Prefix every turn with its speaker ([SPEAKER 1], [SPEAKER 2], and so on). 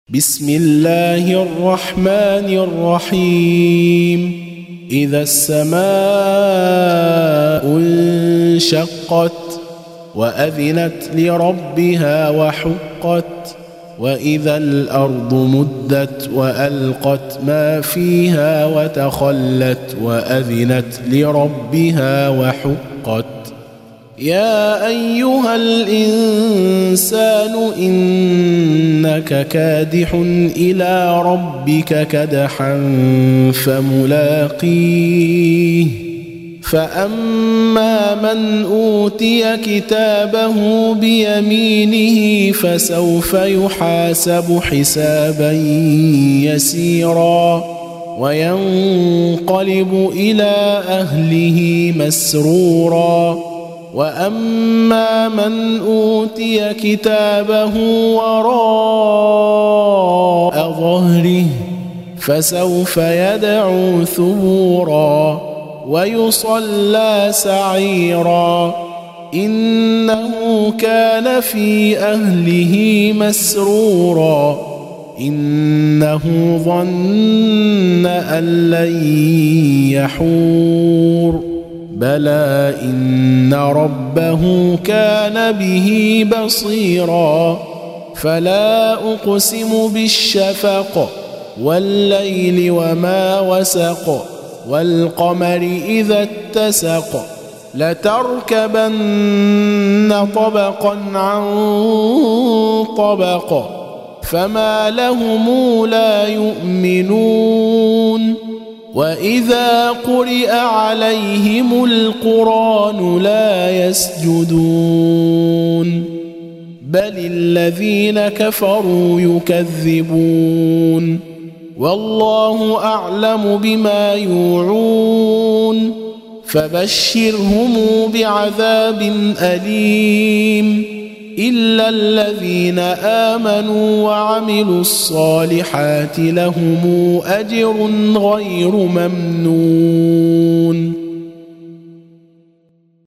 [SPEAKER 1] بسم الله الرحمن الرحيم إذا السماء انشقت وأذنت لربها وحقت وإذا الأرض مدت وألقت ما فيها وتخلت وأذنت لربها وحقت يا أيها الإنسان إنك كادح إلى ربك كدحا فملاقيه فأما من أوتي كتابه بيمينه فسوف يحاسب حسابا يسيرا وينقلب إلى أهله مسرورا وأما من أوتي كتابه وراء ظهره فسوف يدعو ثبورا ويصلى سعيرا إنه كان في أهله مسرورا إنه ظن أن لن يحور بلى إن ربه كان به بصيرا فلا أقسم بالشفق والليل وما وسق والقمر إذا اتسق لتركبن طبقا عن طبق فما لهم لا يؤمنون وإذا قرئ عليهم القرآن لا يسجدون بل الذين كفروا يكذبون والله أعلم بما يوعون فبشرهم بعذاب أليم إلا الذين آمنوا وعملوا الصالحات لهم أجر غير ممنون